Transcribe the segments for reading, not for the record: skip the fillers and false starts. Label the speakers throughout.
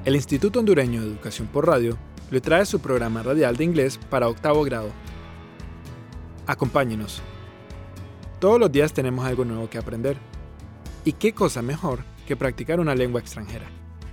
Speaker 1: El Instituto Hondureño de Educación por Radio le trae su programa radial de inglés para octavo grado. Acompáñenos. Todos los días tenemos algo nuevo que aprender. ¿Y qué cosa mejor que practicar una lengua extranjera?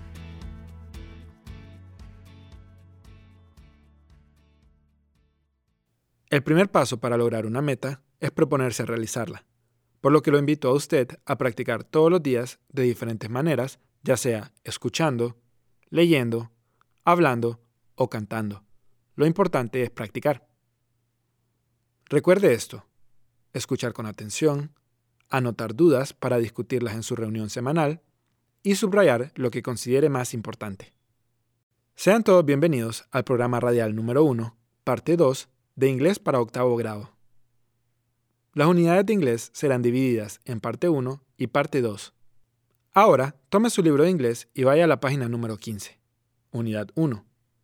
Speaker 1: El primer paso para lograr una meta es proponerse realizarla, por lo que lo invito a usted a practicar todos los días de diferentes maneras, ya sea escuchando, leyendo, hablando o cantando. Lo importante es practicar. Recuerde esto: escuchar con atención, anotar dudas para discutirlas en su reunión semanal y subrayar lo que considere más importante. Sean todos bienvenidos al programa radial número 1, parte 2, de Inglés para octavo grado. Las unidades de inglés serán divididas en parte 1 y parte 2. Ahora, tome su libro de inglés y vaya a la página número 15, unidad 1.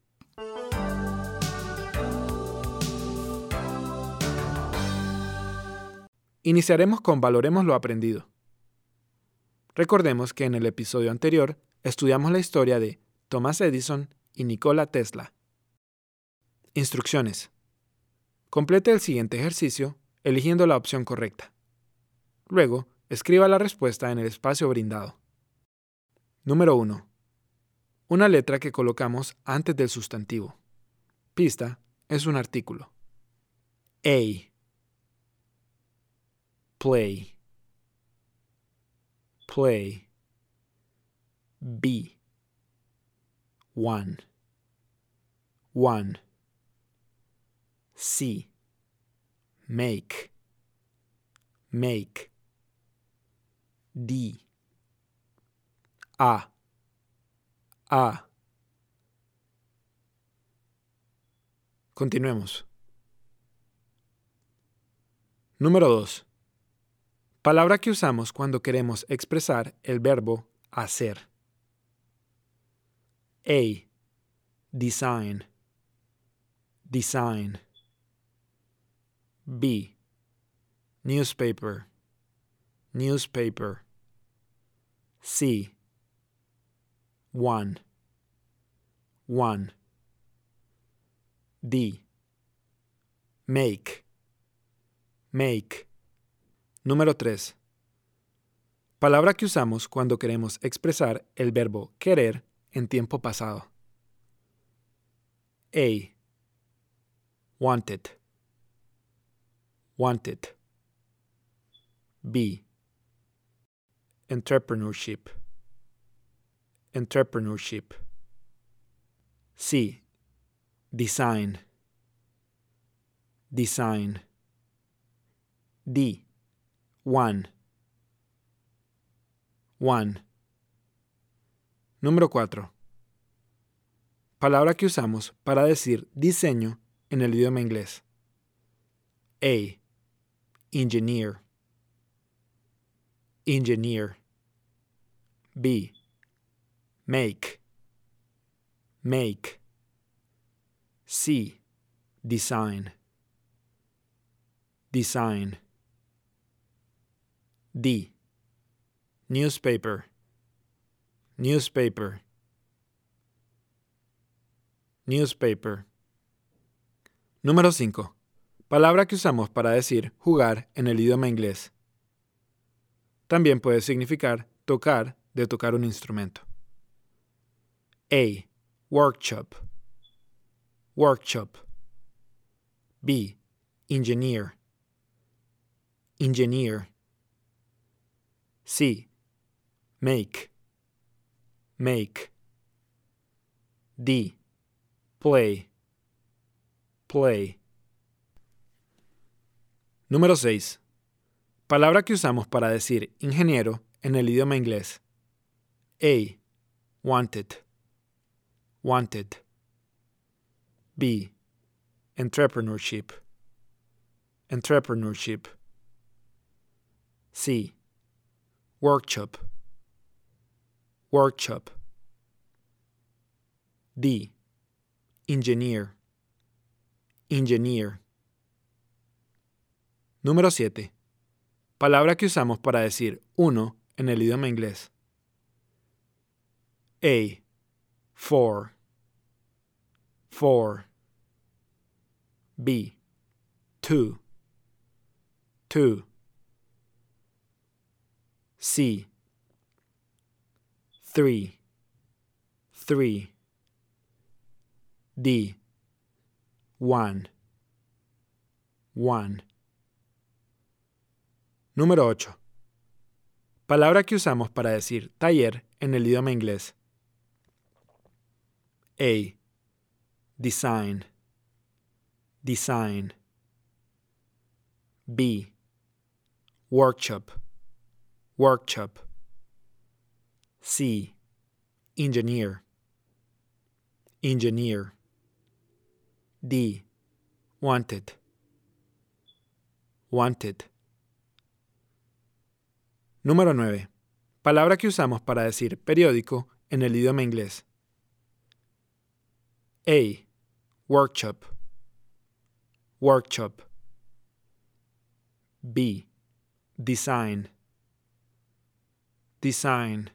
Speaker 1: Iniciaremos con Valoremos lo aprendido. Recordemos que en el episodio anterior estudiamos la historia de Thomas Edison y Nikola Tesla. Instrucciones. Complete el siguiente ejercicio eligiendo la opción correcta. Luego, escriba la respuesta en el espacio brindado. Número 1. Una letra que colocamos antes del sustantivo. Pista es un artículo. A. Play. Play. B. One. One. C. Make. Make. D. A. Continuemos. Número 2. Palabra que usamos cuando queremos expresar el verbo hacer. A. Design. Design. B. Newspaper. Newspaper. C. One. One. D. Make. Make. Número 3. Palabra que usamos cuando queremos expresar el verbo querer en tiempo pasado. A. Wanted. Wanted. B. Entrepreneurship. Entrepreneurship. C. Design. Design. D. One. One. Número 4. Palabra que usamos para decir diseño en el idioma inglés. A. Engineer. Engineer. B. Make. Make. C. Design. Design. D. Newspaper. Newspaper. Newspaper. Número 5. Palabra que usamos para decir jugar en el idioma inglés. También puede significar tocar, de tocar un instrumento. A. Workshop. Workshop. B. Engineer. Engineer. C. Make. Make. D. Play. Play. Número 6. Palabra que usamos para decir ingeniero en el idioma inglés. A. Wanted. Wanted. B. Entrepreneurship. Entrepreneurship. C. Workshop. Workshop. D. Engineer. Engineer. Número 7. Palabra que usamos para decir uno en el idioma inglés. A. 4, 4. B, 2, 2. C, 3, 3. D, 1, 1. Número 8. Palabra que usamos para decir taller en el idioma inglés. A, design, design. B, workshop, workshop. C, engineer, engineer. D, wanted, wanted. Número 9. Palabra que usamos para decir periódico en el idioma inglés. A, workshop, workshop. B, design, design.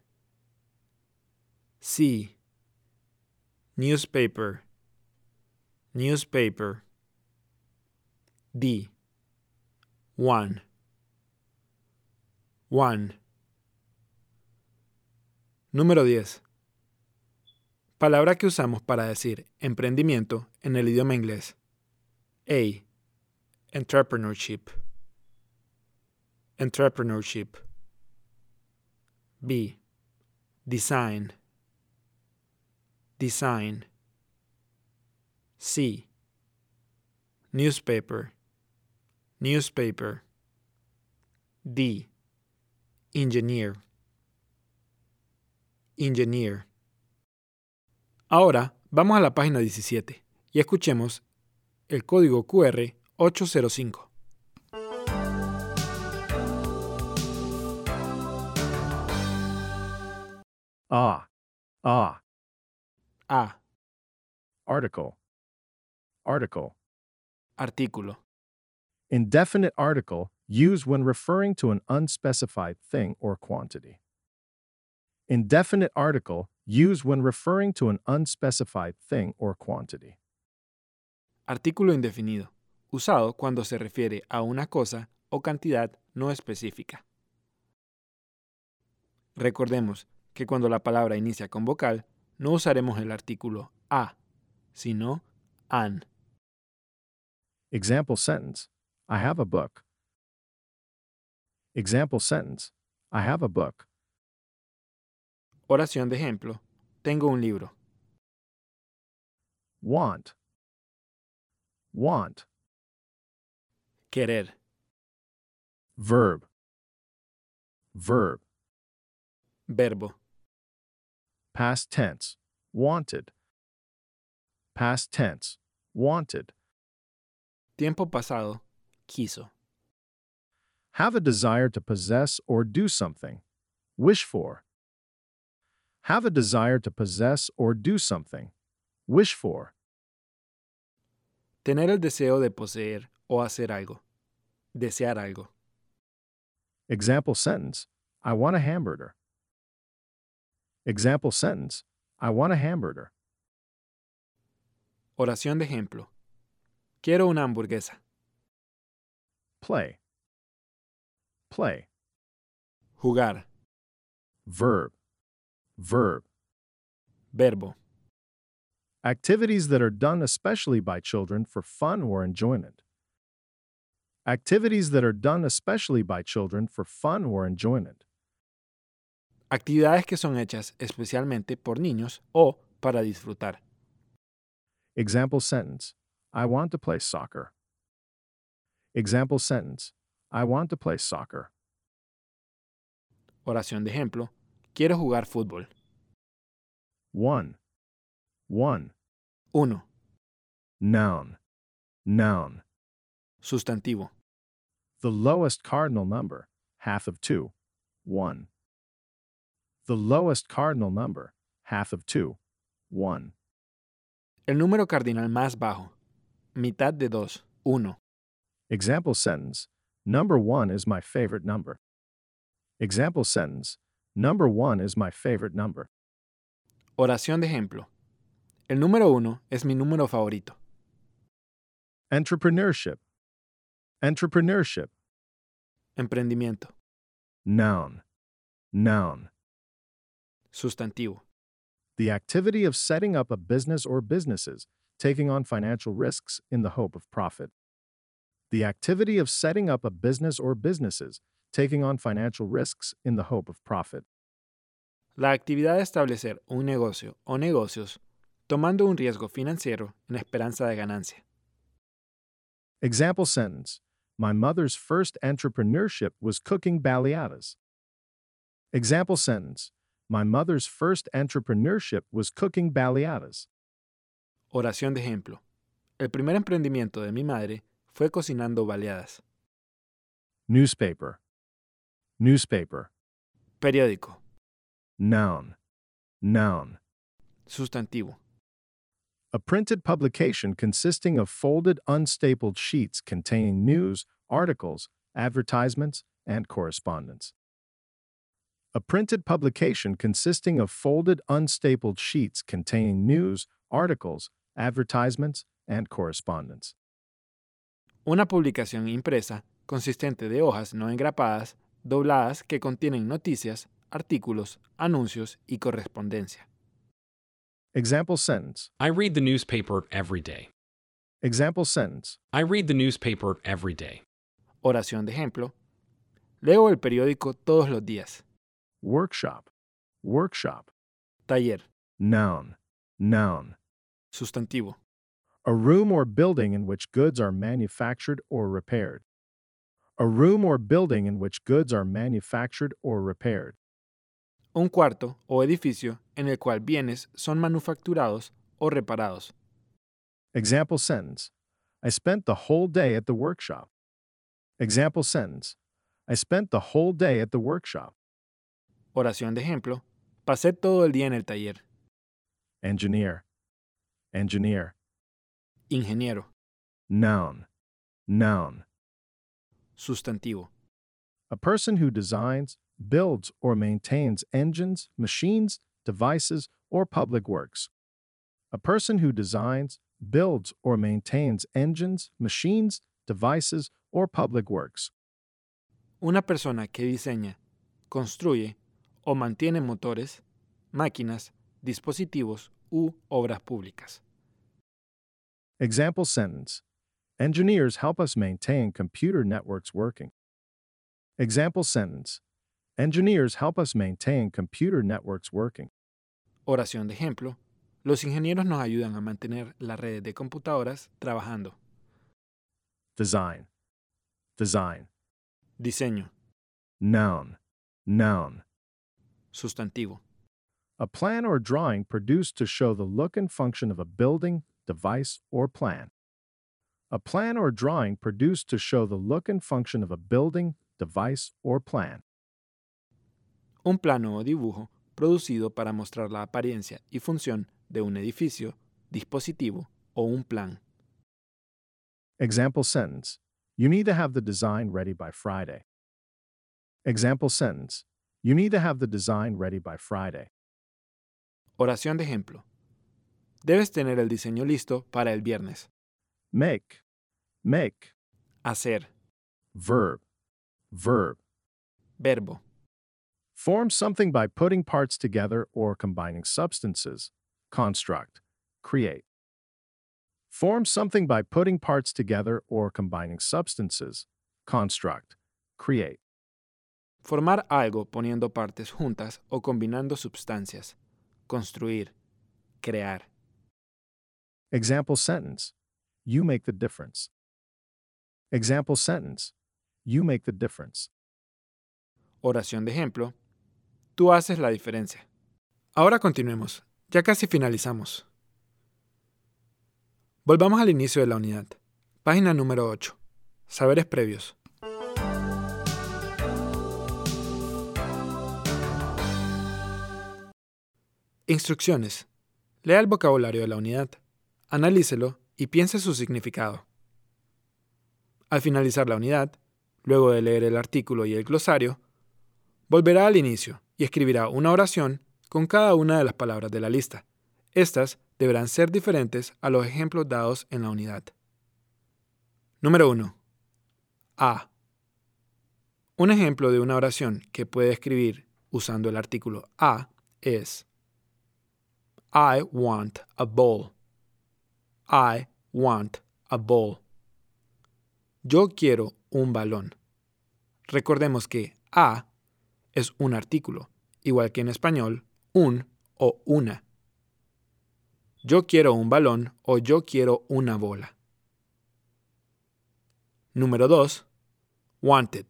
Speaker 1: C, newspaper, newspaper. D, one, one. Número 10. Palabra que usamos para decir emprendimiento en el idioma inglés. A, entrepreneurship, entrepreneurship. B, design, design. C, newspaper, newspaper. D, engineer, engineer. Ahora vamos a la página 17 y escuchemos el código QR 805.
Speaker 2: Ah.
Speaker 1: A,
Speaker 2: Article. Article.
Speaker 1: artículo.
Speaker 2: Indefinite article used when referring to an unspecified thing or quantity. Indefinite article used when referring to an unspecified thing or quantity.
Speaker 1: Artículo indefinido, usado cuando se refiere a una cosa o cantidad no específica. Recordemos que cuando la palabra inicia con vocal, no usaremos el artículo a, sino an.
Speaker 2: Example sentence. I have a book. Example sentence. I have a book.
Speaker 1: Oración de ejemplo. Tengo un libro.
Speaker 2: Want. Want.
Speaker 1: Querer.
Speaker 2: Verb. Verb.
Speaker 1: Verbo.
Speaker 2: Past tense. Wanted. Past tense. Wanted.
Speaker 1: Tiempo pasado. Quiso.
Speaker 2: Have a desire to possess or do something. Wish for. Have a desire to possess or do something. Wish for.
Speaker 1: Tener el deseo de poseer o hacer algo. Desear algo.
Speaker 2: Example sentence. I want a hamburger. Example sentence. I want a hamburger.
Speaker 1: Oración de ejemplo. Quiero una hamburguesa.
Speaker 2: Play. Play.
Speaker 1: Jugar.
Speaker 2: Verb. Verb.
Speaker 1: Verbo.
Speaker 2: Activities that are done especially by children for fun or enjoyment. Activities that are done especially by children for fun or enjoyment.
Speaker 1: Actividades que son hechas especialmente por niños o para disfrutar.
Speaker 2: Example sentence. I want to play soccer. Example sentence. I want to play soccer.
Speaker 1: Oración de ejemplo. Quiero jugar fútbol.
Speaker 2: 1. 1.
Speaker 1: 1.
Speaker 2: Noun. Noun.
Speaker 1: Sustantivo.
Speaker 2: The lowest cardinal number, half of 2. 1. The lowest cardinal number, half of 2. 1.
Speaker 1: El número cardinal más bajo. Mitad de 2. 1.
Speaker 2: Example sentence. Number 1 is my favorite number. Example sentence. Number 1 is my favorite number.
Speaker 1: Oración de ejemplo. El número 1 es mi número favorito.
Speaker 2: Entrepreneurship. Entrepreneurship.
Speaker 1: Emprendimiento.
Speaker 2: Noun. Noun.
Speaker 1: Sustantivo.
Speaker 2: The activity of setting up a business or businesses, taking on financial risks in the hope of profit. The activity of setting up a business or businesses, taking on financial risks in the hope of profit.
Speaker 1: La actividad de establecer un negocio o negocios tomando un riesgo financiero en esperanza de ganancia.
Speaker 2: Example sentence. My mother's first entrepreneurship was cooking baleadas. Example sentence. My mother's first entrepreneurship was cooking baleadas.
Speaker 1: Oración de ejemplo. El primer emprendimiento de mi madre fue cocinando baleadas.
Speaker 2: Newspaper. Newspaper.
Speaker 1: Periódico.
Speaker 2: Noun. Noun.
Speaker 1: Sustantivo.
Speaker 2: A printed publication consisting of folded, unstapled sheets containing news, articles, advertisements, and correspondence. A printed publication consisting of folded, unstapled sheets containing news, articles, advertisements, and correspondence.
Speaker 1: Una publicación impresa consistente de hojas no engrapadas, dobladas que contienen noticias, artículos, anuncios y correspondencia.
Speaker 2: Example sentence.
Speaker 3: I read the newspaper every day.
Speaker 2: Example sentence.
Speaker 3: I read the newspaper every day.
Speaker 1: Oración de ejemplo. Leo el periódico todos los días.
Speaker 2: Workshop. Workshop.
Speaker 1: Taller.
Speaker 2: Noun. Noun.
Speaker 1: Sustantivo.
Speaker 2: A room or building in which goods are manufactured or repaired. A room or building in which goods are manufactured or repaired.
Speaker 1: Un cuarto o edificio en el cual bienes son manufacturados o reparados.
Speaker 2: Example sentence. I spent the whole day at the workshop. Example sentence. I spent the whole day at the workshop.
Speaker 1: Oración de ejemplo. Pasé todo el día en el taller.
Speaker 2: Engineer. Engineer.
Speaker 1: Ingeniero.
Speaker 2: Noun. Noun.
Speaker 1: Sustantivo.
Speaker 2: A person who designs, builds, or maintains engines, machines, devices, or public works. A person who designs, builds, or maintains engines, machines, devices, or public works.
Speaker 1: Una persona que diseña, construye o mantiene motores, máquinas, dispositivos u obras públicas.
Speaker 2: Example sentence. Engineers help us maintain computer networks working. Example sentence. Engineers help us maintain computer networks working.
Speaker 1: Oración de ejemplo. Los ingenieros nos ayudan a mantener las redes de computadoras trabajando.
Speaker 2: Design. Design.
Speaker 1: Diseño.
Speaker 2: Noun. Noun.
Speaker 1: Sustantivo.
Speaker 2: A plan or drawing produced to show the look and function of a building, device, or plan. A plan or drawing produced to show the look and function of a building, device, or plan.
Speaker 1: Un plano o dibujo producido para mostrar la apariencia y función de un edificio, dispositivo o un plan.
Speaker 2: Example sentence. You need to have the design ready by Friday. Example sentence. You need to have the design ready by Friday.
Speaker 1: Oración de ejemplo. Debes tener el diseño listo para el viernes.
Speaker 2: Make. Make.
Speaker 1: Hacer.
Speaker 2: Verb. Verb.
Speaker 1: Verbo.
Speaker 2: Form something by putting parts together or combining substances. Construct. Create. Form something by putting parts together or combining substances. Construct. Create.
Speaker 1: Formar algo poniendo partes juntas o combinando sustancias. Construir. Crear.
Speaker 2: Example sentence. You make the difference. Example sentence. You make the difference.
Speaker 1: Oración de ejemplo. Tú haces la diferencia. Ahora continuemos. Ya casi finalizamos. Volvamos al inicio de la unidad. Página número 8. Saberes previos. Instrucciones. Lea el vocabulario de la unidad. Analícelo y piense su significado. Al finalizar la unidad, luego de leer el artículo y el glosario, volverá al inicio y escribirá una oración con cada una de las palabras de la lista. Estas deberán ser diferentes a los ejemplos dados en la unidad. Número 1. A. Un ejemplo de una oración que puede escribir usando el artículo a es I want a ball. I want a ball. Yo quiero un balón. Recordemos que a es un artículo, igual que en español, un o una. Yo quiero un balón o yo quiero una bola. Número 2. Wanted.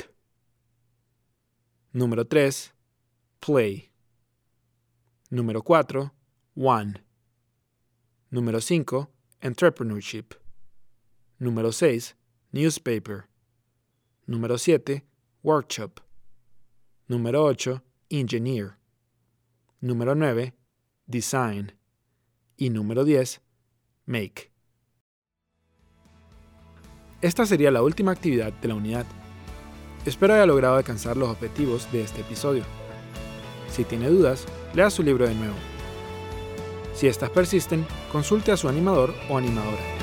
Speaker 1: Número 3. Play. Número 4. One. Número 5. Entrepreneurship. Número 6. Newspaper. Número 7. Workshop. Número 8. Engineer. Número 9. Design. Y número 10. Make. Esta sería la última actividad de la unidad. Espero haya logrado alcanzar los objetivos de este episodio. Si tiene dudas, lea su libro de nuevo. Si estas persisten, consulte a su animador o animadora.